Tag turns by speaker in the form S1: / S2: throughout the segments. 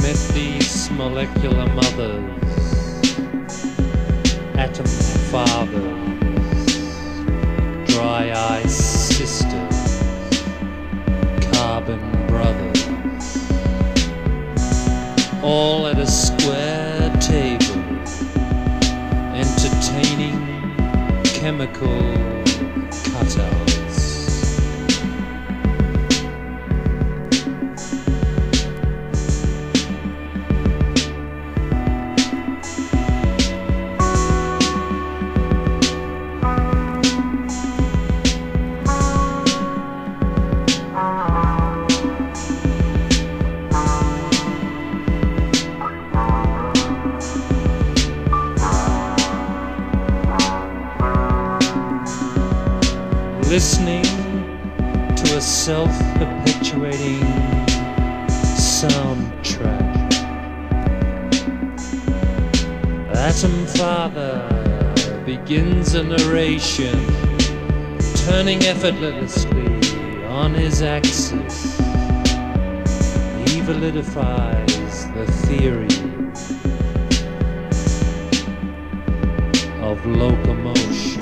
S1: met these molecular mothers, atom fathers, dry ice sisters, carbon brothers, all at a square table, entertaining chemical cutouts. Listening to a self-perpetuating soundtrack. Atom Father begins a narration, turning effortlessly on his axis. He validifies the theory of locomotion.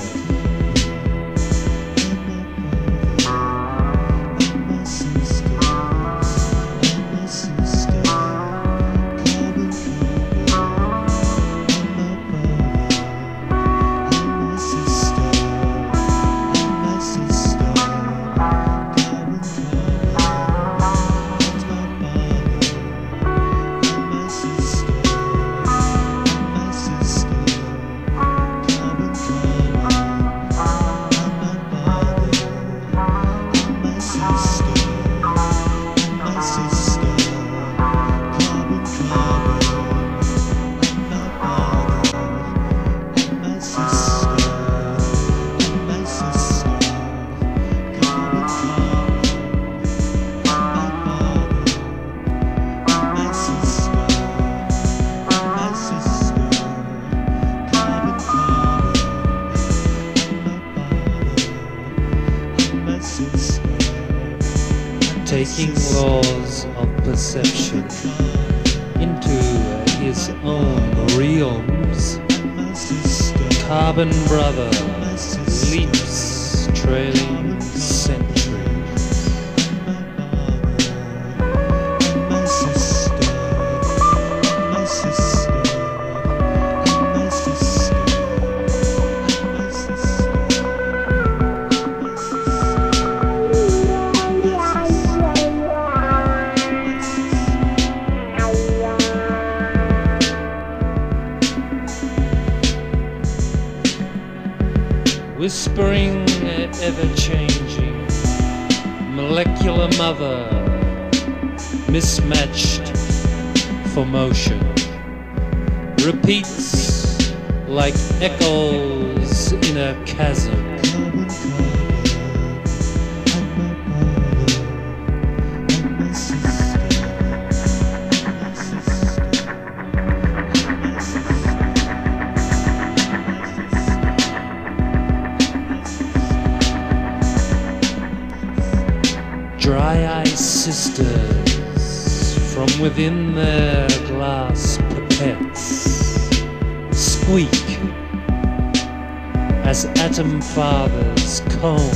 S1: Taking laws of perception into his own realms, Carbon Brother leaps trailing centuries. Whispering, ever-changing, molecular mother, mismatched for motion, repeats like echoes in a chasm. Dry ice sisters from within their glass pipettes squeak as Atom Father's cone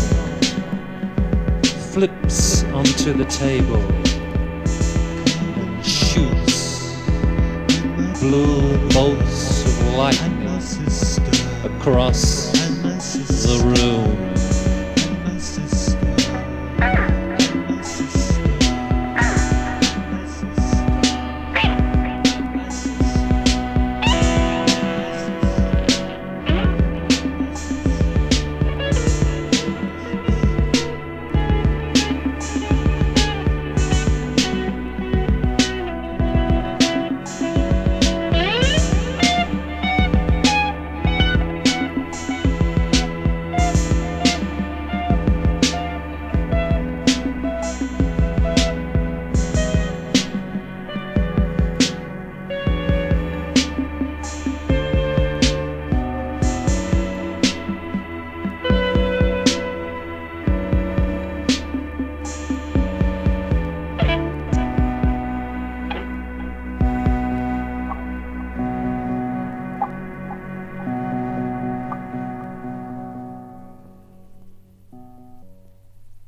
S1: flips onto the table and shoots blue bolts of lightning across the room.